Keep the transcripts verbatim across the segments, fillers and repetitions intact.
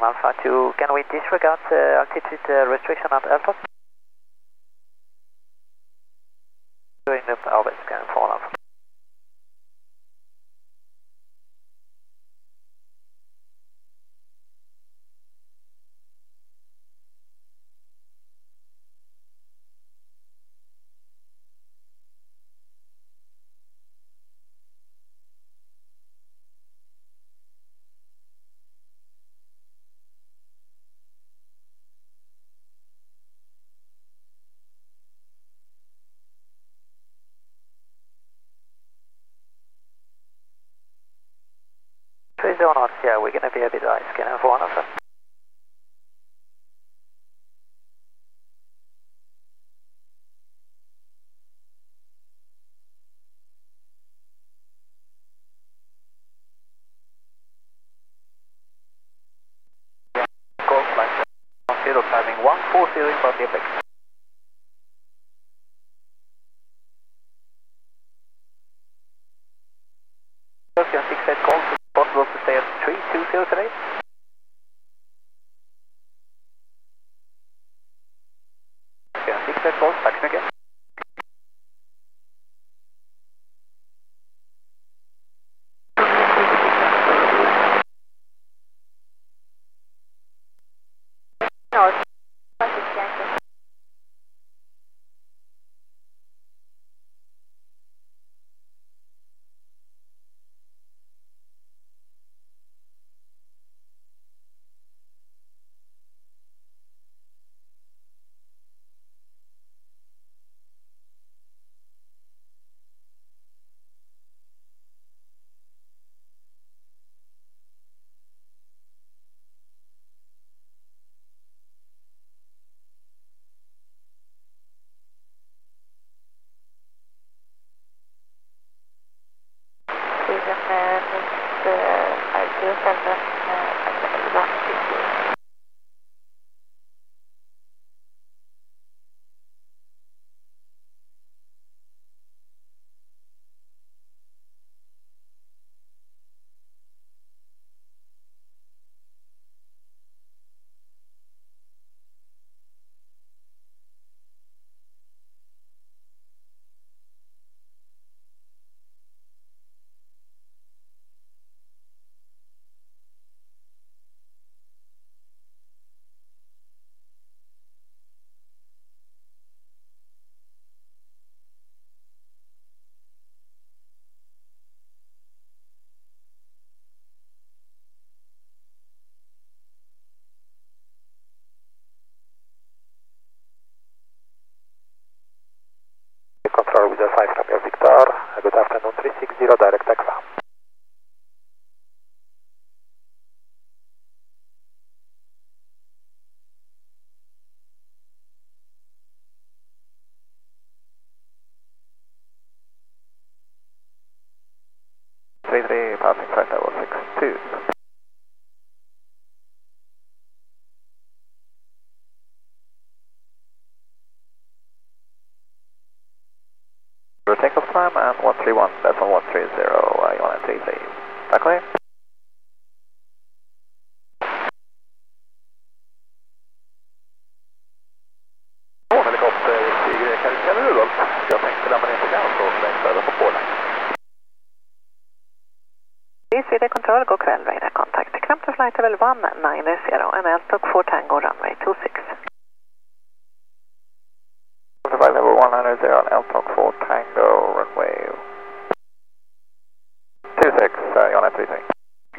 Alpha two, can we disregard uh, altitude uh, restriction at airport? Doing the orbit scan for Alpha. three zero knots, yeah, we're going to be a bit high, scanning for one of them. Go flight zero, timing one four zero about the apex. Tokyo six eight calls, is it possible to stay at three two zero today? Tokyo six eight calls, taxi again. No, Control with the five from your Victor. Good afternoon, three six zero, direct taxi. three three, passing flight level six two. Takeoff time and one three one, that's on one three zero, I want to take the back away. Oh, helikopter stiger karusell Rudolf. Jag tänkte lämna ner program så längs över på Polen. Sweden Control, god kväll, radar contact. Come to flight level one nine zero and L-Talk four Tango runway two six. Flight level one nine zero and L-Talk four Tango runway two six, uh, Jonas three three.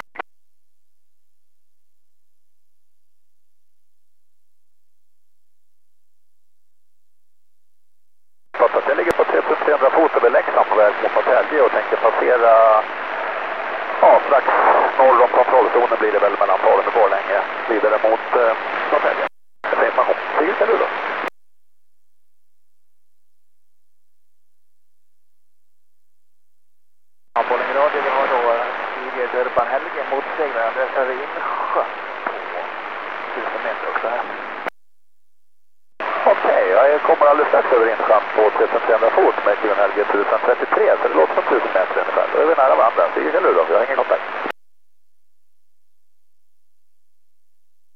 Fattat, jag ligger på tre tusen trehundra fot över Leksand på väg mot Norrtälje och tänker passera ja, strax norr om kontrollzonen blir det väl mellan Falun och Borlänge vidare mot eh, Norrtälje. Jag säger information. Sigrid, är du då? Ja, Borlänge Radio, vi har då Sigrid Durban Helge motseglare. Där kör vi in sjö på tusen meter också här. Okej, okay, jag kommer alldeles strax över insjön på tre tusen trehundra fot med Q N L G tusen trettiotre, så det låter som tusen meter ungefär. Då är vi nära varandra. Sigrid, eller då? Vi har ingen kontakt.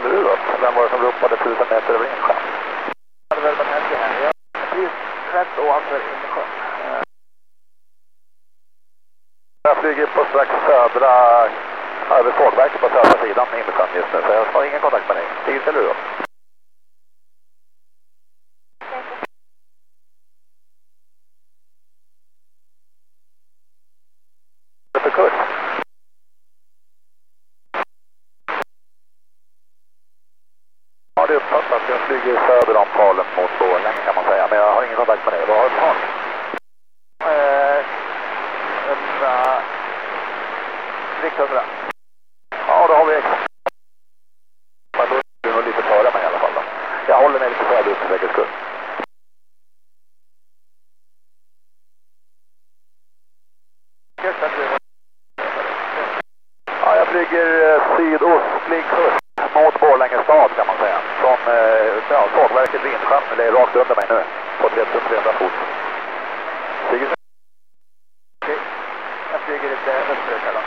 eller utåt? Vem var det som ropade tusen meter över insjön? Det var väl den här här. Jag precis rätt ovanför insjön. Jag flyger på strax södra, över sågverket på södra sidan i insjön just nu, så jag har ingen kontakt med dig. Tid eller utåt? För kurs? Ja, det är uppfattat. Jag flyger söder om Falun mot Borlänge kan man säga, men jag har ingen kontakt med dig. Vad har du för Eh, hundra... Drygt hundra. Ja, då har vi extra. Men då är du nog lite före mig i alla fall då. Jag håller mig lite söderut för säkerhets skull. Ja, jag flyger eh, sydostlig kurs mot Borlänge stad kan man säga. Från eh, ja, sågverket vid insjön, det är rakt under mig nu på tre tusen trehundra fot. Flyger så. Okej, jag flyger lite österut här då.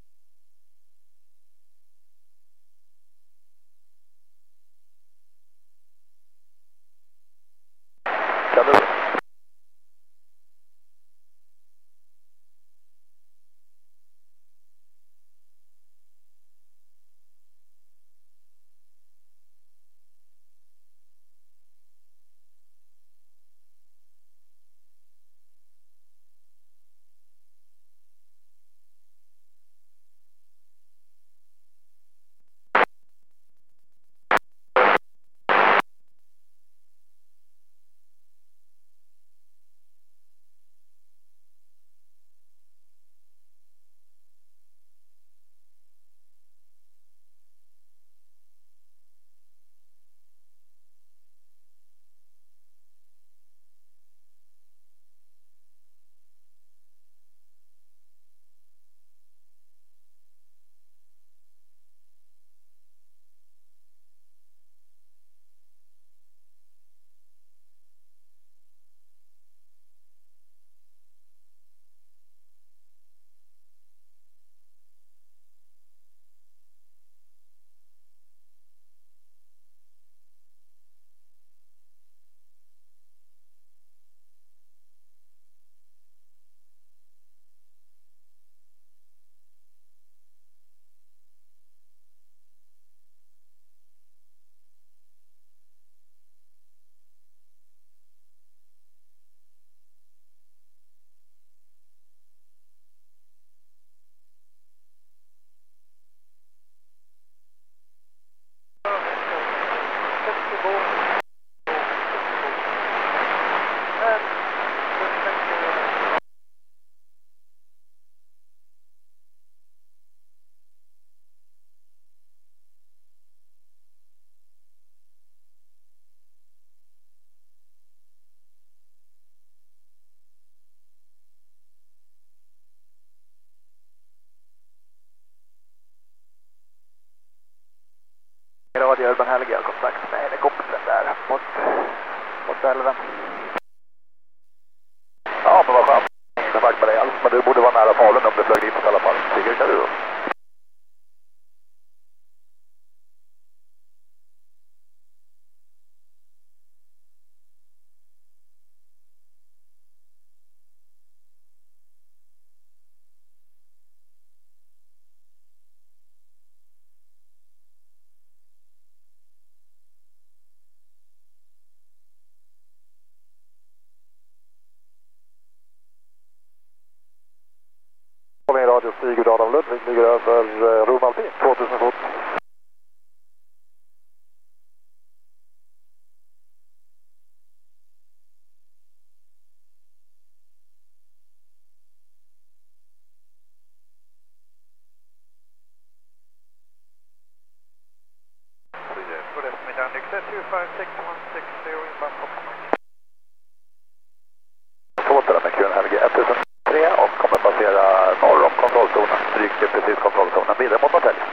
Kan du? Radio Urban Helge har kontakt med helikoptern där mot, mot älven. Ja, men vad skönt. Ingen kontakt med dig alls, men du borde vara nära Falun om du flög dit i alla fall. Sigurd, kan du då? Min radio Sigurd Adam Ludvig ligger över eh, Romalpin, tvåtusen fot. Good estimate on exit two five six one six zero inbound Foxtrot. Tåter med Q N Helge ett tusen tre och kommer passera norr om kontrollzonen, stryker precis kontrollzonen vidare mot Norrtälje.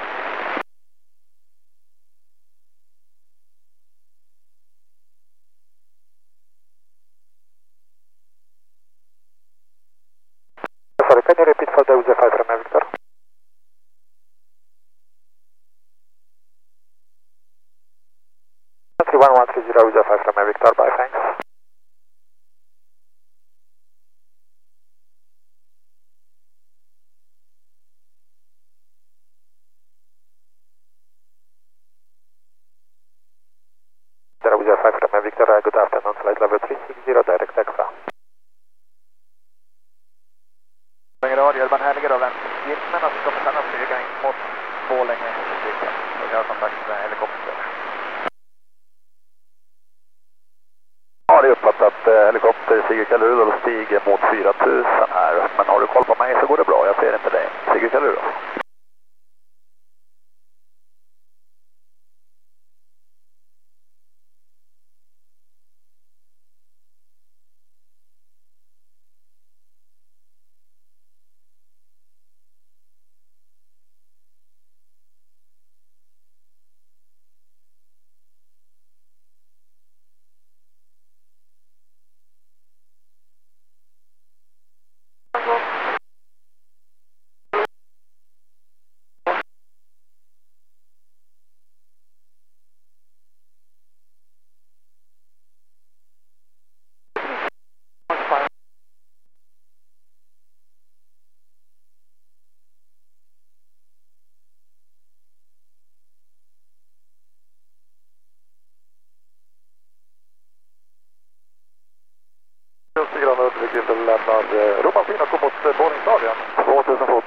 Sorry, can you repeat for the user five from Victor? Victor, good afternoon, flight level three six zero, direct taxi. Radio, Urban Härlige då, Gittmen, att vi kommer sedan flyga in mot Borlänge flygplats och göra kontakt med helikopter. Ja, det är uppfattat eh, helikopter Sigurd Kalle Rudolf stiger mot fyra tusen här, men har du koll på mig så går det bra, jag ser inte dig. Sigurd Kalle Rudolf. Vilket lämnar Romantin och går mot Borlänge tvåtusen fot.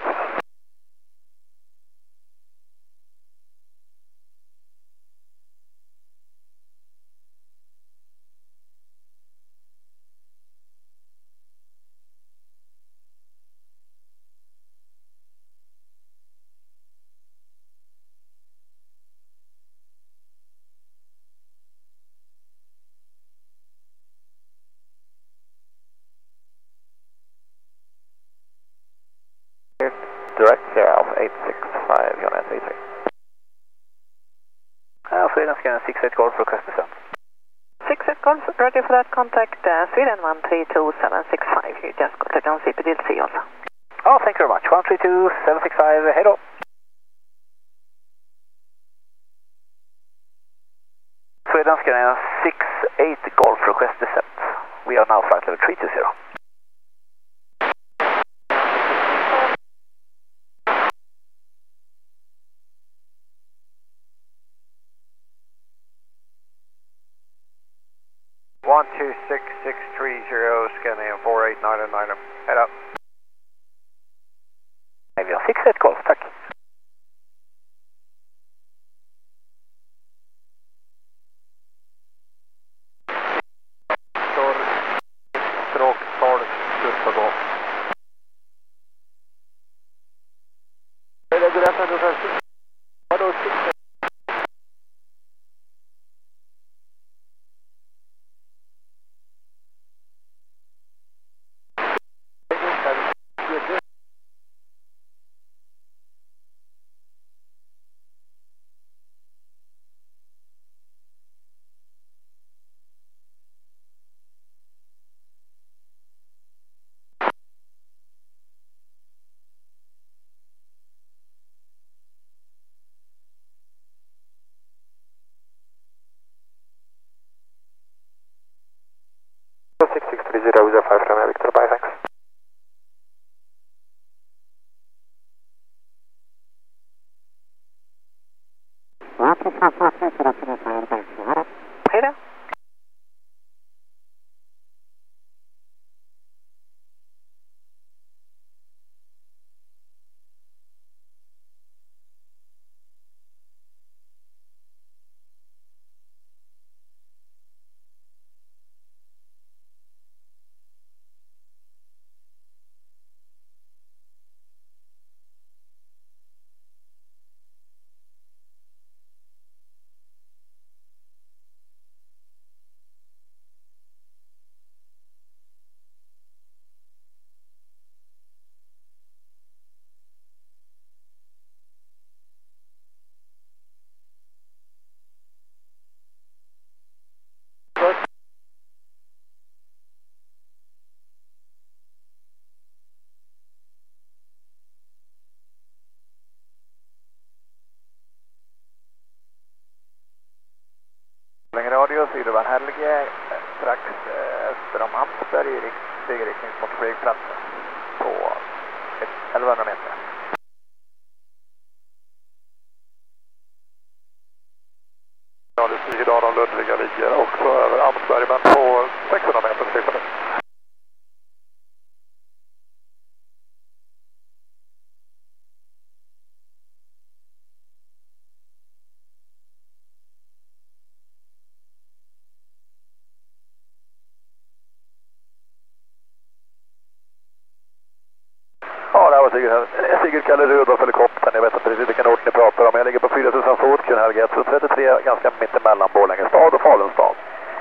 Direct Sierra eight six five, Jonas eight three. Uh, Sweden Scan six eight Golf, request descent. six eight Golf, ready for that contact, uh, Sweden one three two seven six five, you just got it on C P D L C also. Oh, thank you very much, one three two seven six five, hej då. Sweden Scan six eight Golf, request descent. We are now flight level three two zero. one two six six three zero, scanning four eight nine nine, head up. Vi har six eight Golf, tack. Står stråk tolv, slutt och gå. Är det du räknar du för? Vadå six? six six three zero zero five from Victor, bye, thanks. Hej då. Radio, Urban Härlige, strax öster om Amsberg, stigriktning mot flygplatsen på elvahundra meter. Radio, Dan och Ludviga ligger också över Amsberg, men på sexhundra meter slipper det. Ja, det här var Sigurd, Sigurd Kalle Rudolf helikoptern. Jag vet inte riktigt vilken ort ni pratar om. Jag ligger på fyra tusen fot, Kuhnhelg ett trettiotre, ganska mitt emellan Borlänge stad och Falun stad.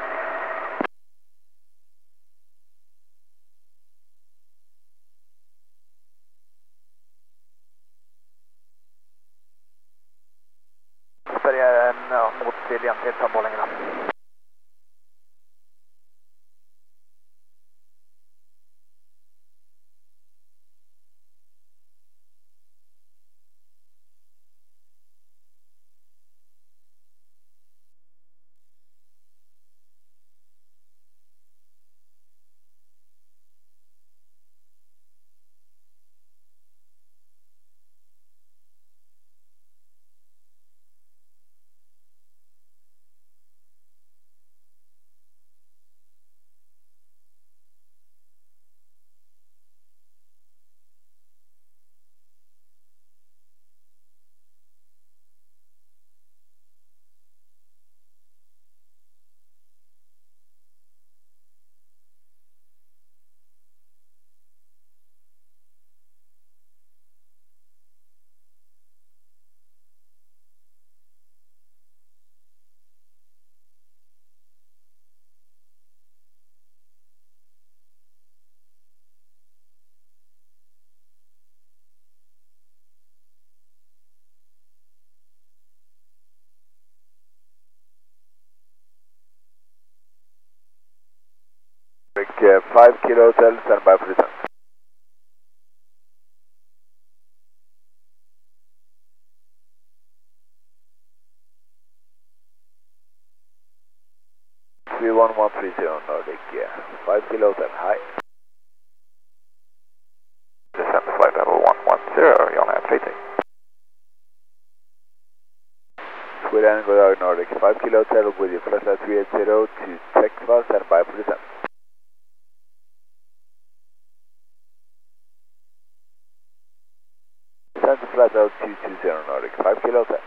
Färjar ja, mot Siljan till från Borlänge. five kilo hotel, stand by for return. three one one three zero Nordic, yeah. five kilo hotel, hi. Descend flight level one one zero, Jan Air three three. Sweden, Goddag Nordic, five kilo hotel with you, flight level three eight zero to Tekva, stand by for descent. Descend to flight level two two zero Nordic, five kilo hotel.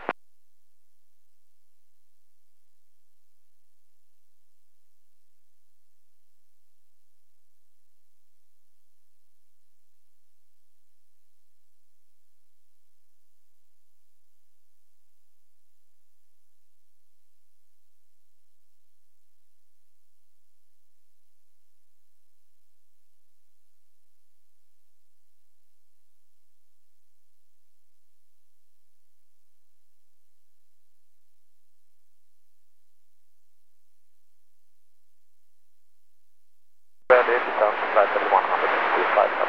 Ready, descend flight level one hundred two five seven.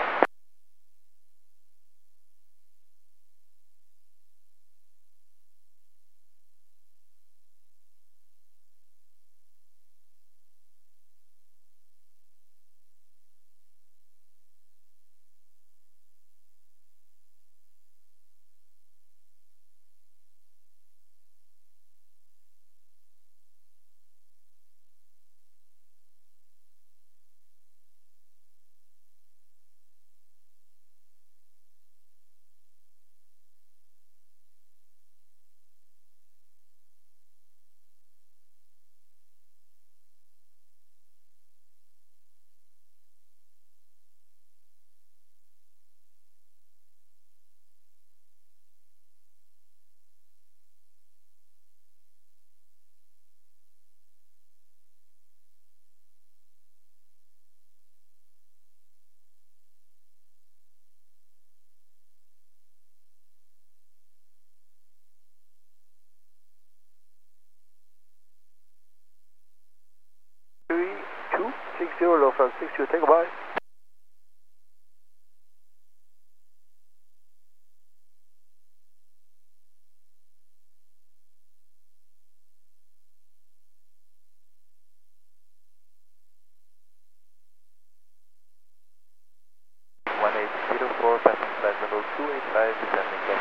three two six zero, low front six two, take a bye. one eight zero four, passing flight level two eight five, descending level.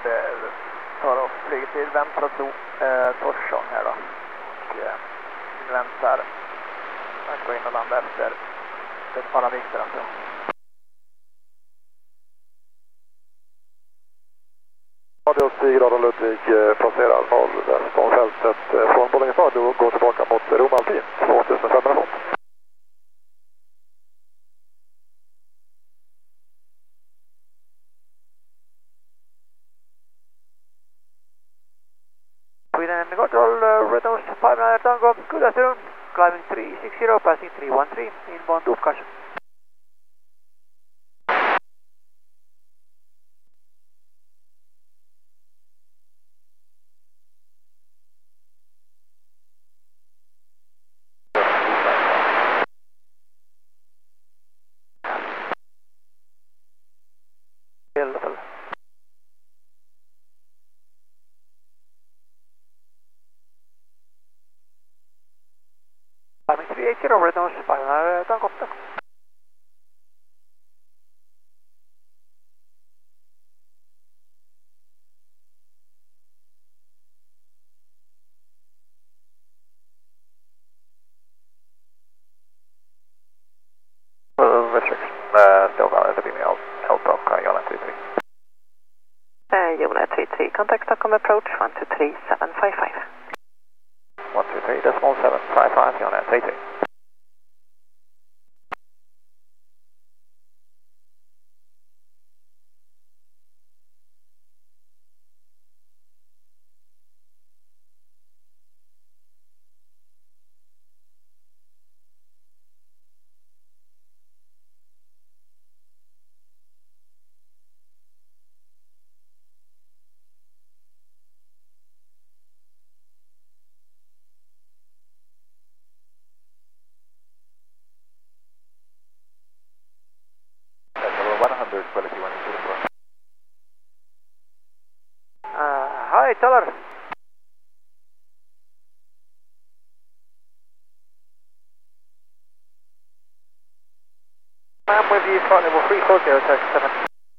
eh, tar oss flyget till vänstra to, eh, Torsson här då. Och eh, väntar. Jag ska in och landa efter alla vikter alltså. Radio tio grader Ludvig passerar noll väst om fältet från Bollingestad och går tillbaka mot Rom Alpin, tvåtusen fot. Sweden control, uh, returns five nine Tango, good afternoon, climbing three sixty, passing three one three, inbound loop caution. Climbing three eighty, returns five nine Tango. Restriction, uh, still valid, the beaming out, Helltop, Unit three three. Uh, Unit three three, contact Stockholm approach one two three seven five five. one two three decimal seven five five, Unit three three. one hundred, quality one zero four. Uh, hi, Teller. I'm with you, flight level three four zero, taxi seven.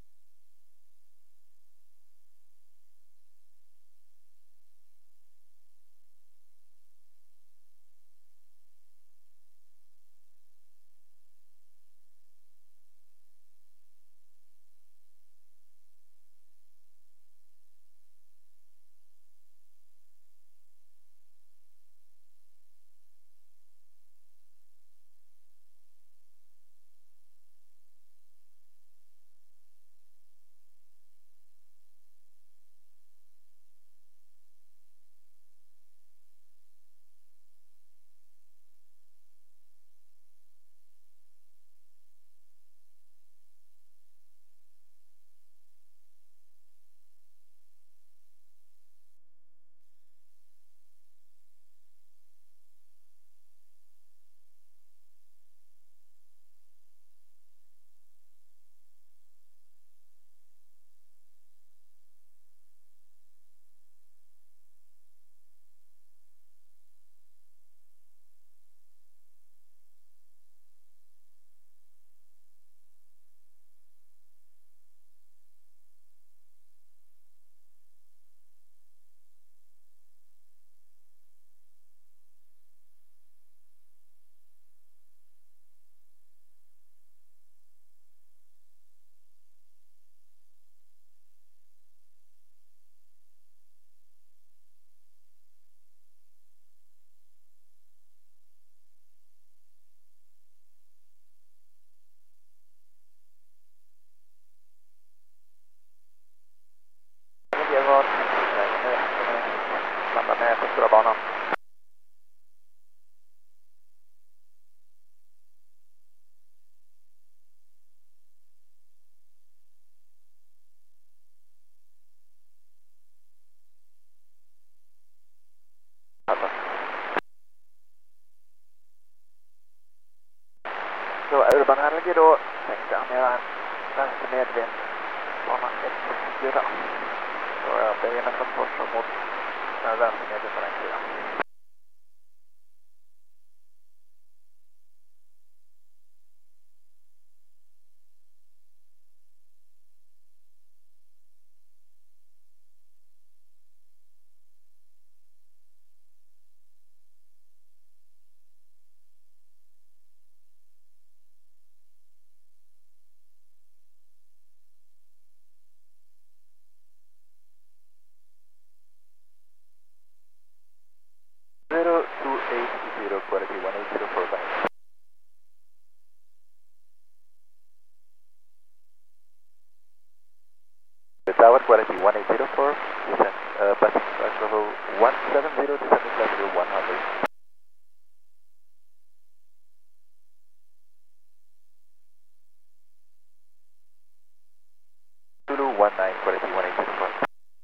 Så Urban Helge då tänkte han göra en vänster medvind bana ett fyra. Så jag beger från Torsson mot vänster medvind på den sidan. Tower quality one eight zero four, descent, uh, passing flight level one seven zero, descending flight level one hundred. Zulu one nine, quality one eight zero four.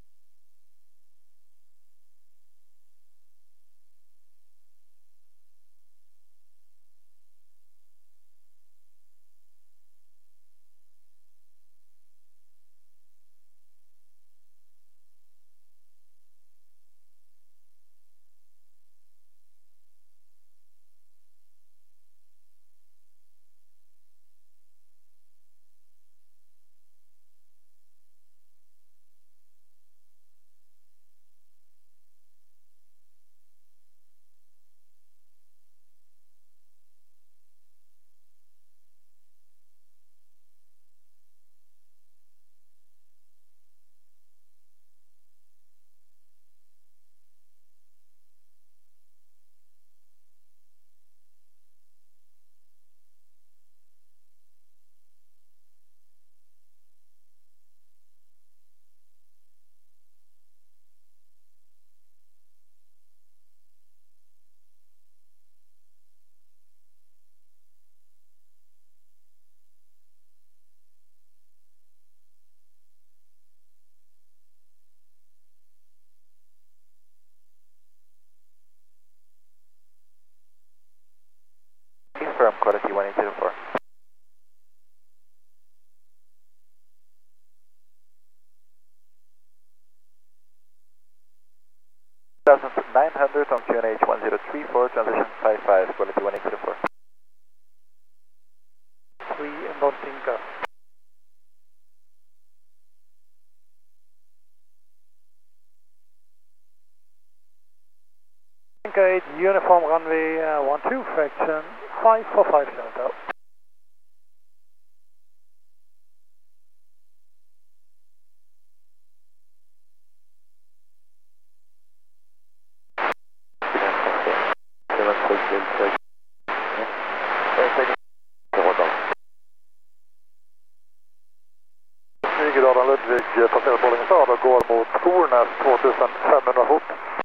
Confirm quality one eight zero four. nine hundred on Q N H one zero three four, transition five five, quality one eight zero four. three inbound Tinka. Tinka eight, uniform runway uh, one two, fraction five four five Delta. Nygeraden Ludvig passerar Bollingestad och går mot Fornäs tvåtusen femhundra fot.